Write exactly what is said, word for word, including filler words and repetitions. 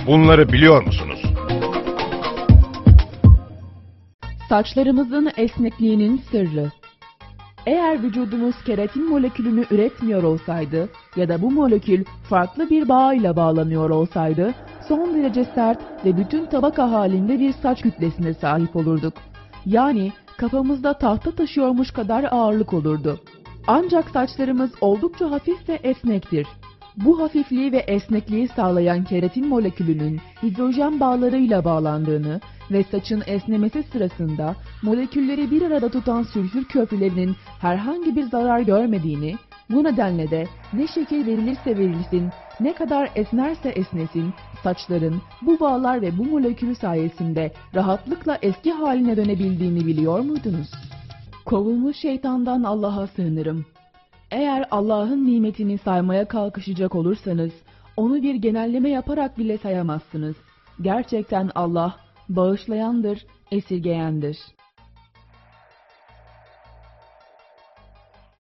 Bunları biliyor musunuz? Saçlarımızın esnekliğinin sırrı. Eğer vücudumuz keratin molekülünü üretmiyor olsaydı ya da bu molekül farklı bir bağ ile bağlanıyor olsaydı, son derece sert ve bütün tabaka halinde bir saç kütlesine sahip olurduk. Yani kafamızda tahta taşıyormuş kadar ağırlık olurdu. Ancak saçlarımız oldukça hafif ve esnektir. Bu hafifliği ve esnekliği sağlayan keratin molekülünün hidrojen bağlarıyla bağlandığını ve saçın esnemesi sırasında molekülleri bir arada tutan sülfür köprülerinin herhangi bir zarar görmediğini, bu nedenle de ne şekil verilirse verilsin, ne kadar esnerse esnesin, saçların bu bağlar ve bu molekül sayesinde rahatlıkla eski haline dönebildiğini biliyor muydunuz? Kovulmuş şeytandan Allah'a sığınırım. Eğer Allah'ın nimetini saymaya kalkışacak olursanız, onu bir genelleme yaparak bile sayamazsınız. Gerçekten Allah bağışlayandır, esirgeyendir.